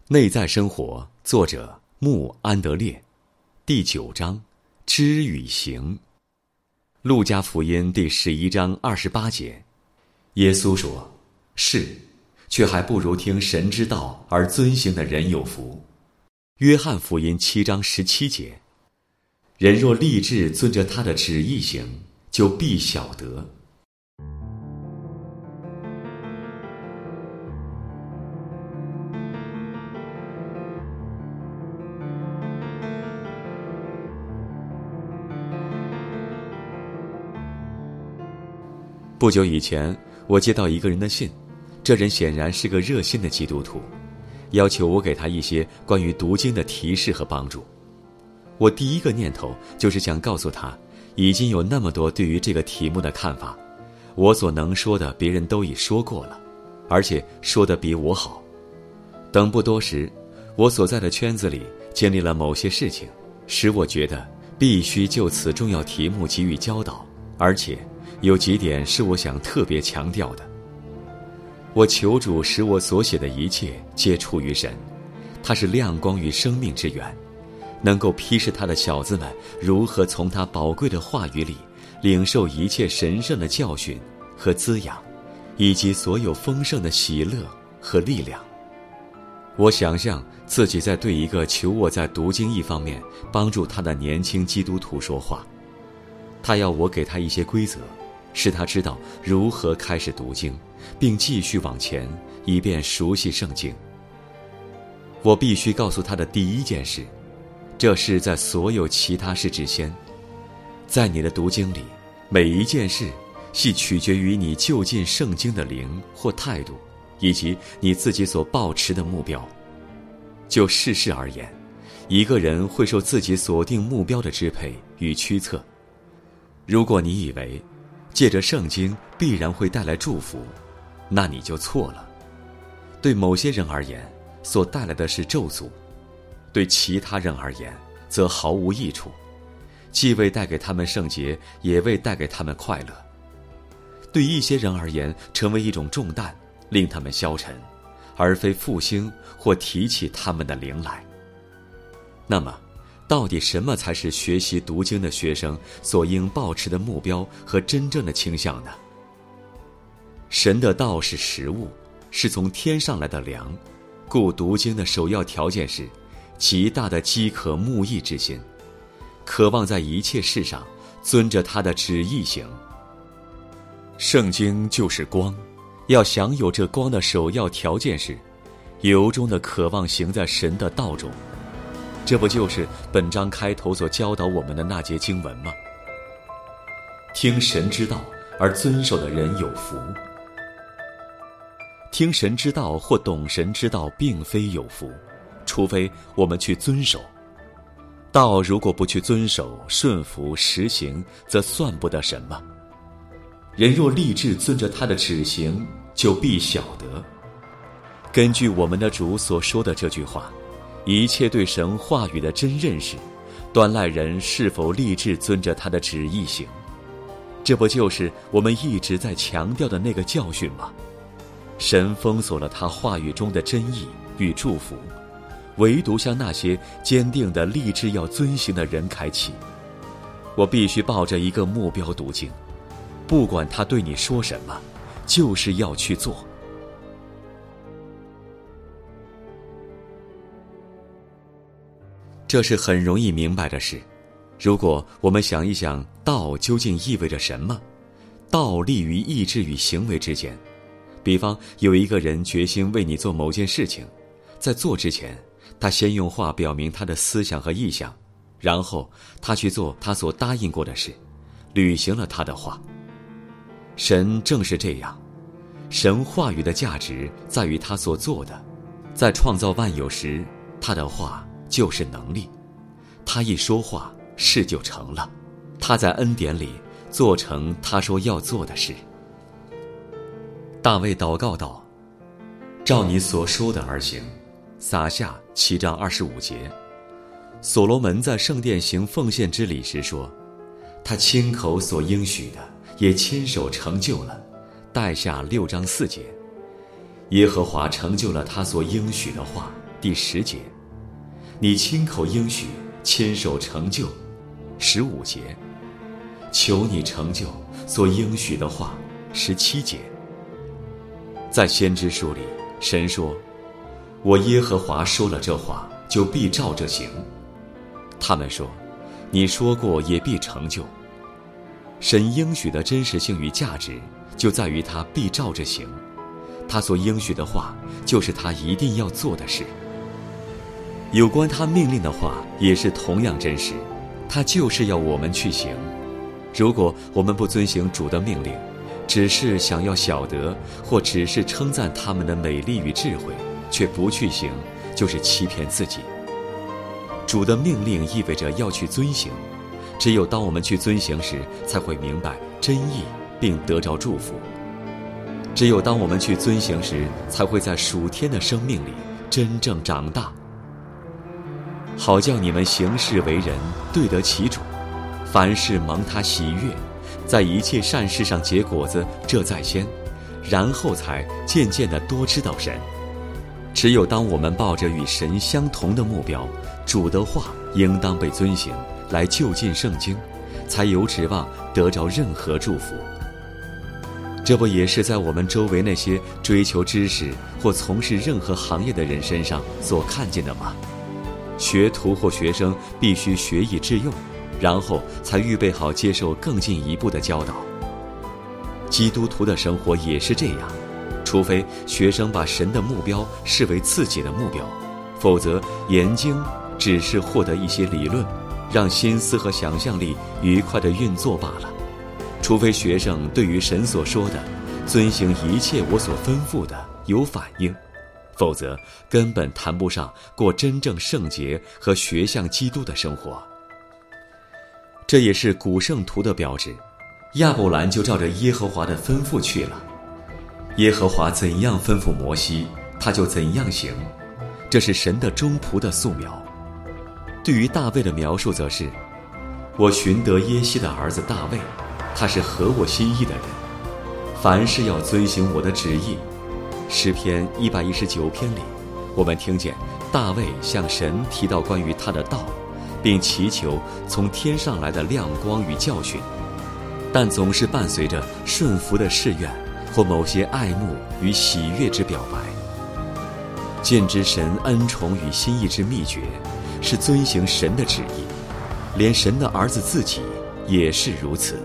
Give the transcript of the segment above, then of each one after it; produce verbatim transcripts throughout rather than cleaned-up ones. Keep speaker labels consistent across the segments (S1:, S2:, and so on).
S1: 内在生活，作者穆安德烈，第九章，知与行。路加福音第十一章二十八节，耶稣说：“是，却还不如听神之道而遵行的人有福。”约翰福音七章十七节，人若立志遵着他的旨意行，就必晓得。不久以前，我接到一个人的信，这人显然是个热心的基督徒，要求我给他一些关于读经的提示和帮助。我第一个念头就是想告诉他，已经有那么多对于这个题目的看法，我所能说的别人都已说过了，而且说得比我好。等不多时，我所在的圈子里经历了某些事情，使我觉得必须就此重要题目给予教导，而且有几点是我想特别强调的。我求主使我所写的一切皆出于神，他是亮光与生命之源，能够批示他的小子们如何从他宝贵的话语里领受一切神圣的教训和滋养，以及所有丰盛的喜乐和力量。我想象自己在对一个求我在读经一方面帮助他的年轻基督徒说话，他要我给他一些规则，使他知道如何开始读经，并继续往前，以便熟悉圣经。我必须告诉他的第一件事，这是在所有其他事之先。在你的读经里，每一件事系取决于你就近圣经的灵或态度，以及你自己所抱持的目标。就世事而言，一个人会受自己锁定目标的支配与驱策。如果你以为借着圣经必然会带来祝福，那你就错了。对某些人而言，所带来的是咒诅；对其他人而言，则毫无益处，既未带给他们圣洁，也未带给他们快乐。对一些人而言，成为一种重担，令他们消沉，而非复兴或提起他们的灵来。那么到底什么才是学习读经的学生所应抱持的目标和真正的倾向呢？神的道是食物，是从天上来的粮，故读经的首要条件是极大的饥渴慕义之心，渴望在一切事上遵着他的旨意行。圣经就是光，要享有这光的首要条件是由衷的渴望行在神的道中。这不就是本章开头所教导我们的那节经文吗？听神之道而遵守的人有福。听神之道或懂神之道并非有福，除非我们去遵守。道如果不去遵守、顺服、实行，则算不得什么。人若立志遵着他的旨行，就必晓得。根据我们的主所说的这句话，一切对神话语的真认识，端赖人是否立志遵着他的旨意行。这不就是我们一直在强调的那个教训吗？神封锁了他话语中的真意与祝福，唯独向那些坚定的立志要遵行的人开启。我必须抱着一个目标读经，不管他对你说什么，就是要去做。这是很容易明白的事。如果我们想一想道究竟意味着什么，道立于意志与行为之间。比方有一个人决心为你做某件事情，在做之前，他先用话表明他的思想和意向，然后他去做他所答应过的事，履行了他的话。神正是这样，神话语的价值在于他所做的。在创造万有时，他的话就是能力，他一说话，事就成了。他在恩典里做成他说要做的事。大卫祷告道：照你所说的而行。撒下七章二十五节。所罗门在圣殿行奉献之礼时说，他亲口所应许的也亲手成就了。带下六章四节。耶和华成就了他所应许的话， 第十节，你亲口应许，亲手成就，十五节，求你成就所应许的话，十七节。在先知书里，神说，我耶和华说了这话，就必照着行。他们说，你说过也必成就。神应许的真实性与价值，就在于他必照着行。他所应许的话，就是他一定要做的事。有关他命令的话，也是同样真实，他就是要我们去行。如果我们不遵行主的命令，只是想要晓得，或只是称赞他们的美丽与智慧，却不去行，就是欺骗自己。主的命令意味着要去遵行，只有当我们去遵行时，才会明白真意，并得着祝福。只有当我们去遵行时，才会在属天的生命里真正长大，好叫你们行事为人对得起主，凡事蒙他喜悦，在一切善事上结果子，这在先，然后才渐渐地多知道神。只有当我们抱着与神相同的目标，主的话应当被遵行，来就近圣经，才有指望得着任何祝福。这不也是在我们周围那些追求知识或从事任何行业的人身上所看见的吗？学徒或学生必须学以致用，然后才预备好接受更进一步的教导。基督徒的生活也是这样，除非学生把神的目标视为自己的目标，否则研经只是获得一些理论，让心思和想象力愉快地运作罢了。除非学生对于神所说的遵行一切我所吩咐的有反应，否则根本谈不上过真正圣洁和学像基督的生活。这也是古圣徒的标志。亚伯兰就照着耶和华的吩咐去了，耶和华怎样吩咐摩西，他就怎样行，这是神的忠仆的素描。对于大卫的描述则是，我寻得耶西的儿子大卫，他是合我心意的人，凡事要遵行我的旨意。诗篇一百一十九篇里，我们听见大卫向神提到关于他的道，并祈求从天上来的亮光与教训，但总是伴随着顺服的誓愿或某些爱慕与喜悦之表白。见知神恩宠与心意之秘诀，是遵行神的旨意，连神的儿子自己也是如此。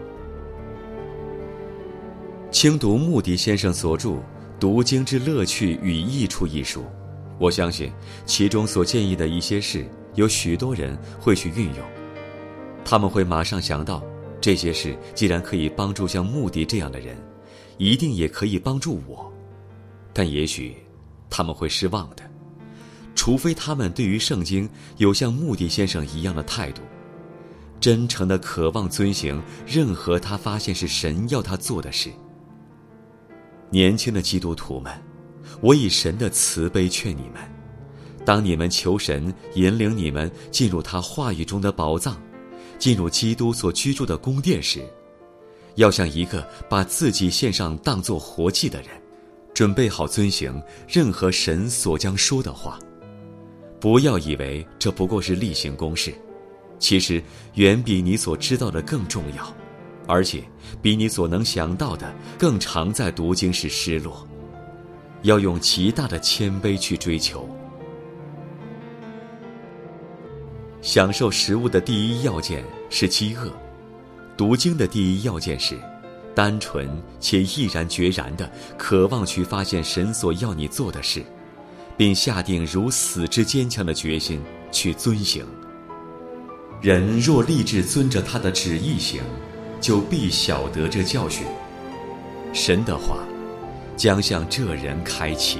S1: 轻读穆迪先生所著《读经之乐趣与益处》一书，我相信其中所建议的一些事，有许多人会去运用。他们会马上想到，这些事既然可以帮助像穆迪这样的人，一定也可以帮助我。但也许他们会失望的，除非他们对于圣经有像穆迪先生一样的态度，真诚地渴望遵行任何他发现是神要他做的事。年轻的基督徒们，我以神的慈悲劝你们，当你们求神引领你们进入他话语中的宝藏，进入基督所居住的宫殿时，要像一个把自己献上当作活祭的人，准备好遵行任何神所将说的话。不要以为这不过是例行公事，其实远比你所知道的更重要，而且比你所能想到的更常在读经时失落。要用极大的谦卑去追求。享受食物的第一要件是饥饿，读经的第一要件是单纯且毅然决然地渴望去发现神所要你做的事，并下定如死之坚强的决心去遵行。人若立志遵着他的旨意行，就必晓得这教训。神的话将向这人开启。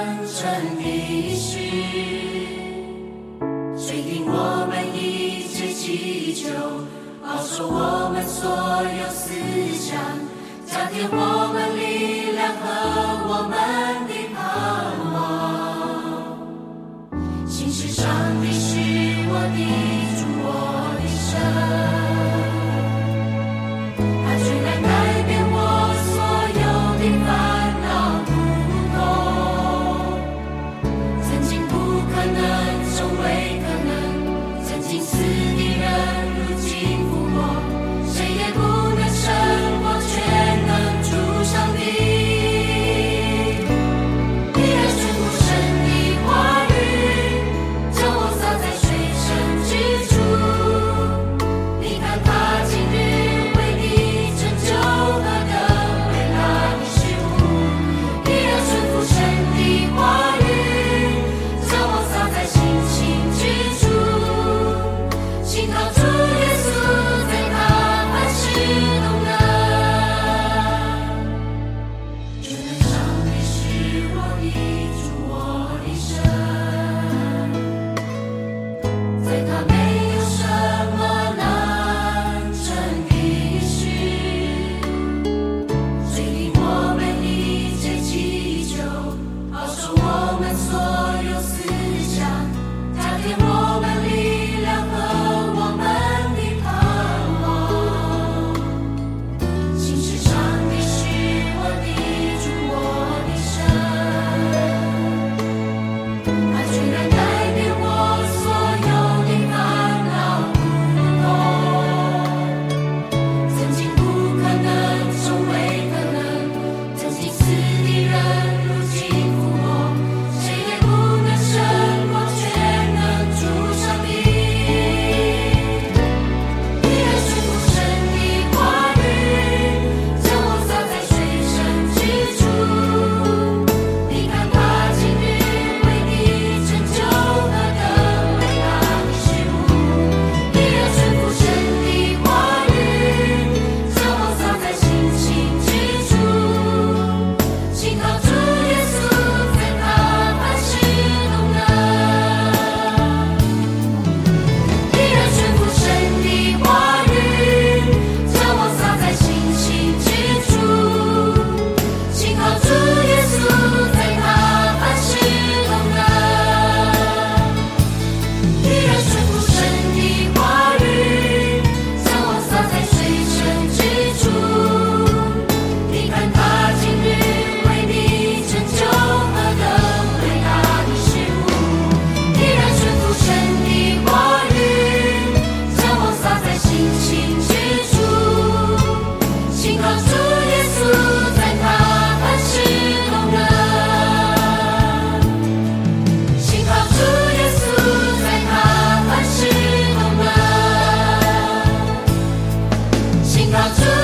S2: 谁听我们一起祈求，保守我们所有思想，加添我们力量和我们的盼望。信是上帝是我的主，我的神，他居然改变我所有的烦恼苦痛，曾经不可能成为可能，曾经死的人如今复活，谁也不能胜过全能主上帝。你爱顺服神的话语，将我撒在水深之处，你看他今日为你成就何等伟大的事物。你爱顺服神的话语，将我撒在心情之处，信靠主耶稣，在他凡事都能。全能上帝是我的主，我的神，在他没有什么难成的事。垂听我们一切祈求，保守我们所有思想，加添我们力量和我们的盼望。信是上帝是我的主，我的神，他居然改变我所有的烦恼苦痛，曾经不可能成为可能，曾经死的人如今复活，谁也不能胜过全能主上帝。你爱顺服神的话语，将我撒在水深之处，你看他今日为你成就何等伟大的事物。你爱顺服神的话语，将我撒在心情之处，信靠主耶稣，在他凡事都能。你爱顺服神的话语，将我撒在心情之处，信靠主耶稣，在他凡事都能。你爱顺服神的话语，将我撒在水深之处，你看他今日为你成就何等伟大的事物。你爱顺服神的话语，将我撒在心情之处，信靠主耶稣，在他凡事都能。信靠主耶稣，在他凡事都能。信靠主